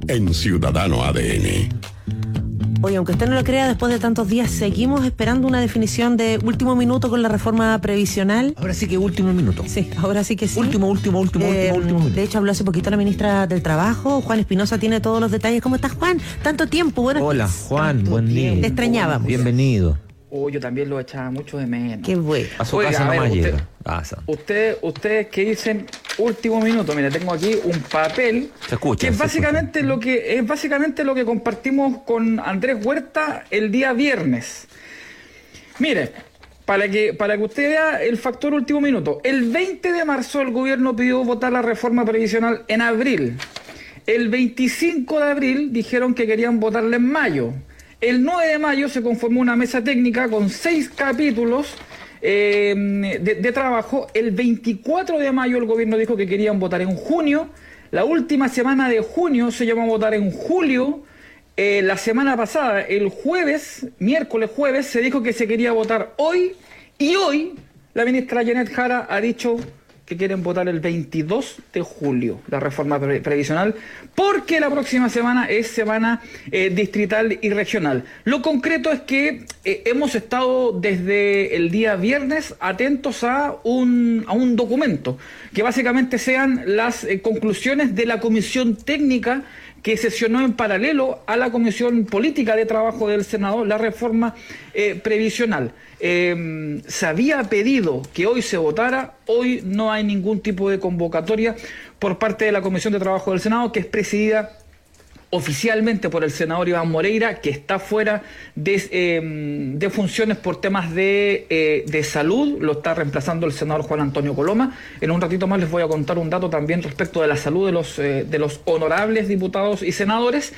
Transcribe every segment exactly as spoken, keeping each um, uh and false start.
en Ciudadano A D N. Oye, aunque usted no lo crea, después de tantos días seguimos esperando una definición de último minuto con la reforma previsional. Ahora sí que último minuto. Sí, ahora sí que sí. Último, último, último, eh, último, último minuto. De hecho, habló hace poquito la ministra del Trabajo, Juan Espinosa, tiene todos los detalles. ¿Cómo estás, Juan? Tanto tiempo. Buenas Hola, Juan, buen día. Te extrañábamos. Bienvenido. Oh, yo también lo echaba mucho de menos. Qué bueno. A su Oiga, casa a ver, nomás usted- llega. Ah, sa- Usted, ustedes que dicen último minuto, mire, tengo aquí un papel Se escucha, que es se básicamente lo que es básicamente lo que compartimos con Andrés Huerta el día viernes. Mire, para que para que usted vea el factor último minuto. El veinte de marzo el gobierno pidió votar la reforma previsional en abril. El veinticinco de abril dijeron que querían votarla en mayo. El nueve de mayo se conformó una mesa técnica con seis capítulos eh, de, de trabajo. El veinticuatro de mayo el gobierno dijo que querían votar en junio. La última semana de junio se llamó a votar en julio. Eh, la semana pasada, el jueves, miércoles jueves, se dijo que se quería votar hoy. Y hoy la ministra Janet Jara ha dicho que quieren votar el veintidós de julio la reforma pre- previsional, porque la próxima semana es semana eh, distrital y regional. Lo concreto es que eh, hemos estado desde el día viernes atentos a un, a un documento, que básicamente sean las eh, conclusiones de la comisión técnica que sesionó en paralelo a la Comisión Política de Trabajo del Senado la reforma eh, previsional. Eh, se había pedido que hoy se votara, hoy no hay ningún tipo de convocatoria por parte de la Comisión de Trabajo del Senado, que es presidida oficialmente por el senador Iván Moreira, que está fuera de, eh, de funciones por temas de, eh, de salud. Lo está reemplazando el senador Juan Antonio Coloma. En un ratito más les voy a contar un dato también respecto de la salud de los, eh, de los honorables diputados y senadores.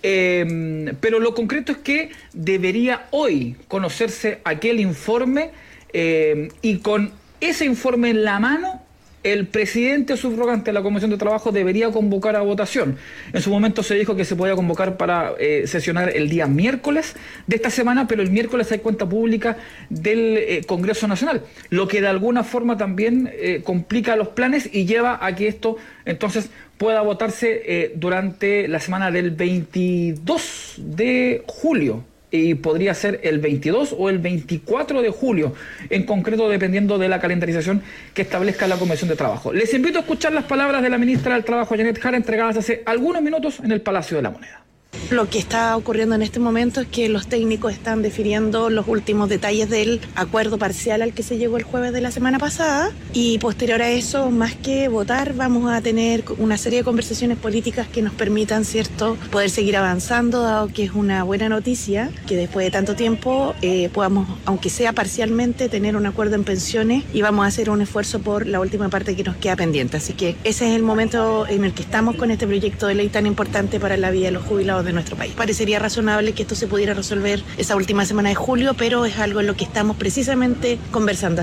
Eh, pero lo concreto es que debería hoy conocerse aquel informe eh, y con ese informe en la mano, el presidente subrogante de la Comisión de Trabajo debería convocar a votación. En su momento se dijo que se podía convocar para eh, sesionar el día miércoles de esta semana, pero el miércoles hay cuenta pública del eh, Congreso Nacional, lo que de alguna forma también eh, complica los planes y lleva a que esto entonces pueda votarse eh, durante la semana del veintidós de julio. Y podría ser el veintidós o el veinticuatro de julio, en concreto dependiendo de la calendarización que establezca la Comisión de Trabajo. Les invito a escuchar las palabras de la ministra del Trabajo, Janet Jara, entregadas hace algunos minutos en el Palacio de la Moneda. Lo que está ocurriendo en este momento es que los técnicos están definiendo los últimos detalles del acuerdo parcial al que se llegó el jueves de la semana pasada, y posterior a eso, más que votar, vamos a tener una serie de conversaciones políticas que nos permitan, cierto, poder seguir avanzando, dado que es una buena noticia que después de tanto tiempo eh, podamos, aunque sea parcialmente, tener un acuerdo en pensiones, y vamos a hacer un esfuerzo por la última parte que nos queda pendiente. Así que ese es el momento en el que estamos con este proyecto de ley tan importante para la vida de los jubilados de nuestro país. Parecería razonable que esto se pudiera resolver esa última semana de julio, pero es algo en lo que estamos precisamente conversando.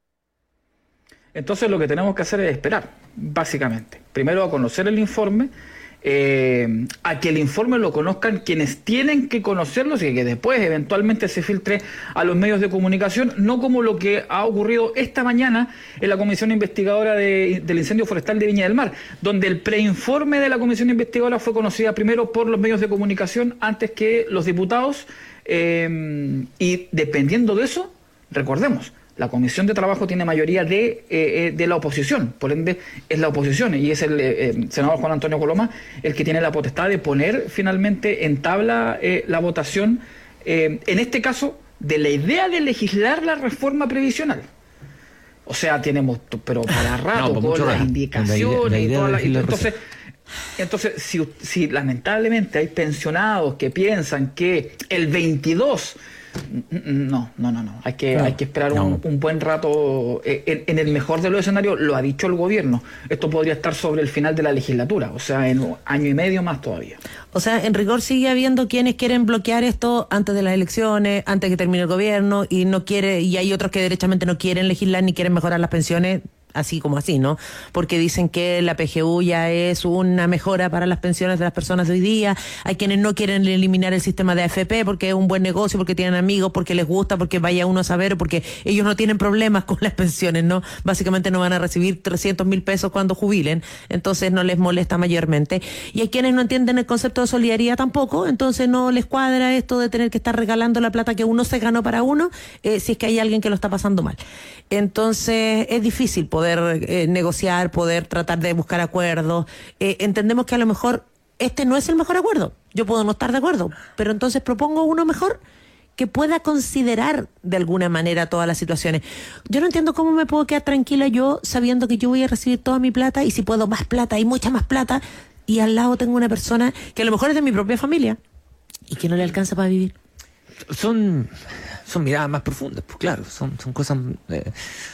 Entonces lo que tenemos que hacer es esperar, básicamente. Primero a conocer el informe, eh, a que el informe lo conozcan quienes tienen que conocerlo y que después eventualmente se filtre a los medios de comunicación, no como lo que ha ocurrido esta mañana en la Comisión Investigadora de, del Incendio Forestal de Viña del Mar, donde el preinforme de la Comisión Investigadora fue conocida primero por los medios de comunicación antes que los diputados, eh, y dependiendo de eso, recordemos, la Comisión de Trabajo tiene mayoría de, eh, de la oposición, por ende es la oposición, y es el eh, senador Juan Antonio Coloma el que tiene la potestad de poner finalmente en tabla eh, la votación, eh, en este caso, de la idea de legislar la reforma previsional. O sea, tenemos, pero para rato, No, con mucho las rato. indicaciones La idea- la idea y toda de la- legislar entonces, entonces si, si lamentablemente hay pensionados que piensan que el veintidós... No, no, no, no. Hay que, No, hay que esperar no. un, un buen rato. En, en el mejor de los escenarios, lo ha dicho el gobierno. Esto podría estar sobre el final de la legislatura, o sea, en un año y medio más todavía. O sea, en rigor sigue habiendo quienes quieren bloquear esto antes de las elecciones, antes que termine el gobierno, y no quiere, y hay otros que derechamente no quieren legislar ni quieren mejorar las pensiones. así como así, ¿no? Porque dicen que la P G U ya es una mejora para las pensiones de las personas de hoy día. Hay quienes no quieren eliminar el sistema de A F P porque es un buen negocio, porque tienen amigos, porque les gusta, porque vaya uno a saber, porque ellos no tienen problemas con las pensiones, ¿no? Básicamente no van a recibir trescientos mil pesos cuando jubilen, entonces no les molesta mayormente. Y hay quienes no entienden el concepto de solidaridad tampoco, entonces no les cuadra esto de tener que estar regalando la plata que uno se ganó para uno, eh, si es que hay alguien que lo está pasando mal. Entonces es difícil poder eh, negociar, poder tratar de buscar acuerdos. Eh, entendemos que a lo mejor este no es el mejor acuerdo. Yo puedo no estar de acuerdo, pero entonces propongo uno mejor que pueda considerar de alguna manera todas las situaciones. Yo no entiendo cómo me puedo quedar tranquila yo sabiendo que yo voy a recibir toda mi plata y si puedo más plata y mucha más plata y al lado tengo una persona que a lo mejor es de mi propia familia y que no le alcanza para vivir. Son, son miradas más profundas, pues claro, son, son cosas eh,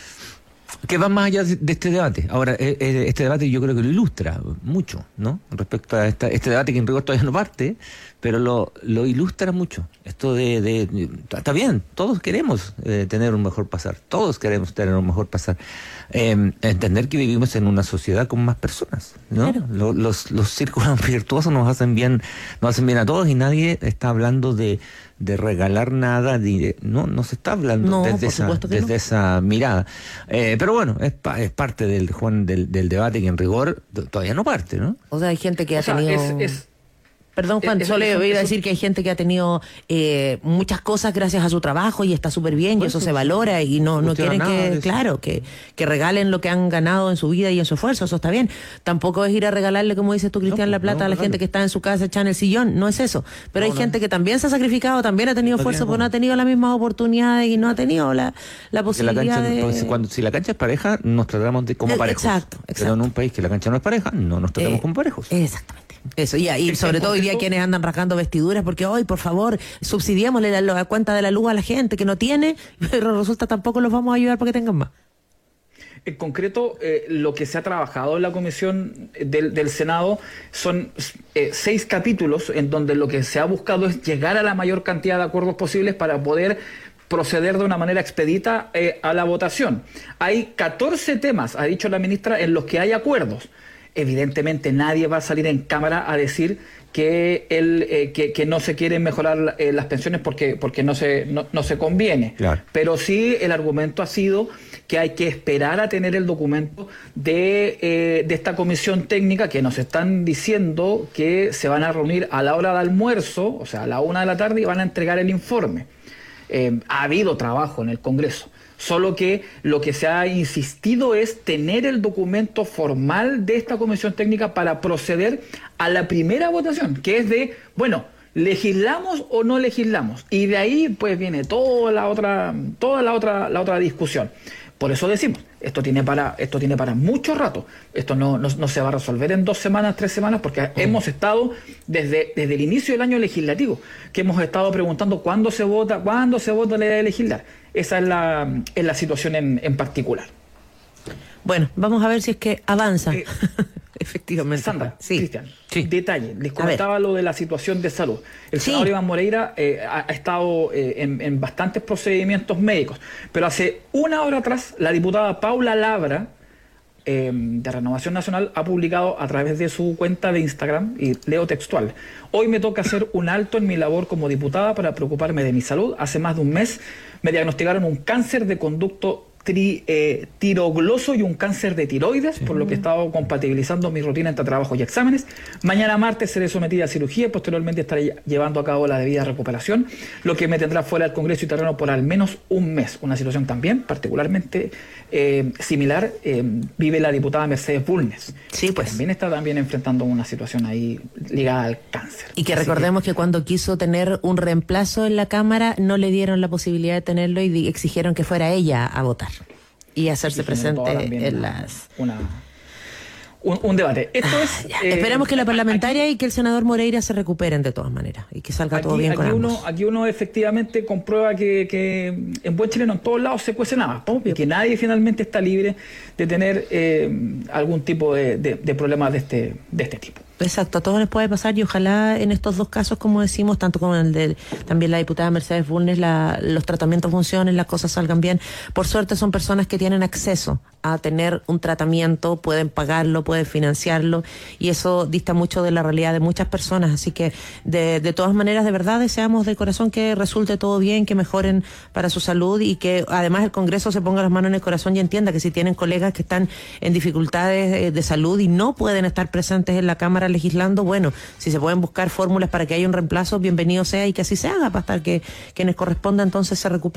que van más allá de, de este debate. Ahora, eh, eh, este debate yo creo que lo ilustra mucho, ¿no? Respecto a esta, este debate que en rigor todavía no parte, pero lo, lo ilustra mucho. Esto de, de, de está bien, todos queremos eh, tener un mejor pasar, todos queremos tener un mejor pasar. Eh, entender que vivimos en una sociedad con más personas, ¿no? Claro. Lo, los, los círculos virtuosos nos hacen bien, nos hacen bien a todos y nadie está hablando de, de regalar nada, de, no, no se está hablando no, desde, esa, desde no. esa mirada. Eh, pero bueno, es, pa, es parte del, Juan, del, del debate que en rigor todavía no parte, ¿no? O sea, hay gente que ha o sea, tenido... Es, es... Perdón, Juan, solo le voy a decir que hay gente que ha tenido eh, muchas cosas gracias a su trabajo y está súper bien, y eso se valora y no, no quieren que, claro, que, que regalen lo que han ganado en su vida y en su esfuerzo, eso está bien. Tampoco es ir a regalarle, como dices tú, Cristian, no, la plata no, a la no, gente no. que está en su casa echada en el sillón, no es eso. Pero no, hay no. gente que también se ha sacrificado, también ha tenido no esfuerzo, pero no ha tenido las mismas oportunidades y no ha tenido la, la posibilidad la cancha, de... Entonces, cuando, si la cancha es pareja, nos tratamos de como parejos. Exacto, exacto. Pero en un país que la cancha no es pareja, no nos tratamos eh, como parejos. Exactamente. Eso, y, y sobre todo hoy día quienes andan rasgando vestiduras porque hoy, por favor, subsidiémosle la, la cuenta de la luz a la gente que no tiene, pero resulta tampoco los vamos a ayudar para que tengan más. En concreto, eh, lo que se ha trabajado en la comisión del, del Senado son eh, seis capítulos en donde lo que se ha buscado es llegar a la mayor cantidad de acuerdos posibles para poder proceder de una manera expedita eh, a la votación. Hay catorce temas, ha dicho la ministra, en los que hay acuerdos. Evidentemente nadie va a salir en cámara a decir que él eh, que, que no se quieren mejorar eh, las pensiones porque porque no se no, no se conviene. Claro. Pero sí el argumento ha sido que hay que esperar a tener el documento de, eh, de esta comisión técnica que nos están diciendo que se van a reunir a la hora de almuerzo, o sea, a la una de la tarde, y van a entregar el informe. Eh, ha habido trabajo en el Congreso. Solo que lo que se ha insistido es tener el documento formal de esta comisión técnica para proceder a la primera votación, que es de, bueno, ¿legislamos o no legislamos? Y de ahí pues viene toda la otra, toda la otra, la otra discusión. Por eso decimos, esto tiene para, esto tiene para mucho rato. Esto no, no, no se va a resolver en dos semanas, tres semanas, porque mm. hemos estado desde, desde el inicio del año legislativo, que hemos estado preguntando cuándo se vota, cuándo se vota la idea de legislar. Esa es la, es la situación en, en particular. Bueno, vamos a ver si es que avanza. Eh, Efectivamente. Sandra, sí. Cristian, sí. detalle. Les comentaba lo de la situación de salud. El senador sí. Iván Moreira eh, ha, ha estado eh, en, en bastantes procedimientos médicos, pero hace una hora atrás la diputada Paula Labra, eh, de Renovación Nacional, ha publicado a través de su cuenta de Instagram, y leo textual: hoy me toca hacer un alto en mi labor como diputada para preocuparme de mi salud. Hace más de un mes me diagnosticaron un cáncer de conducto Tri, eh, tirogloso y un cáncer de tiroides, sí. por lo que he estado compatibilizando mi rutina entre trabajo y exámenes. Mañana martes seré sometida a cirugía y posteriormente estaré llevando a cabo la debida recuperación, lo que me tendrá fuera del Congreso y terreno por al menos un mes. Una situación también particularmente eh, similar eh, vive la diputada Mercedes Bulnes, sí, pues. que también está también enfrentando una situación ahí ligada al cáncer. Y que Así recordemos que... que cuando quiso tener un reemplazo en la Cámara no le dieron la posibilidad de tenerlo y exigieron que fuera ella a votar y hacerse y presente en una, las... Una, un, un debate. Esto ah, es... Eh, Esperamos que la parlamentaria aquí, y que el senador Moreira se recuperen de todas maneras y que salga aquí, todo bien aquí con uno, ambos. Aquí uno efectivamente comprueba que, que en buen chileno en todos lados se cuece nada, y que nadie finalmente está libre de tener eh, algún tipo de, de, de problemas de este, de este tipo. Exacto, a todos les puede pasar y ojalá en estos dos casos, como decimos, tanto como en el de también la diputada Mercedes Bulnes, la, los tratamientos funcionen, las cosas salgan bien. Por suerte son personas que tienen acceso a tener un tratamiento, pueden pagarlo, pueden financiarlo y eso dista mucho de la realidad de muchas personas. Así que de, de todas maneras, de verdad, deseamos de corazón que resulte todo bien, que mejoren para su salud y que además el Congreso se ponga las manos en el corazón y entienda que si tienen colegas que están en dificultades de, de salud y no pueden estar presentes en la Cámara legislando, bueno, si se pueden buscar fórmulas para que haya un reemplazo, bienvenido sea y que así se haga, hasta que quienes corresponda entonces se recuperen.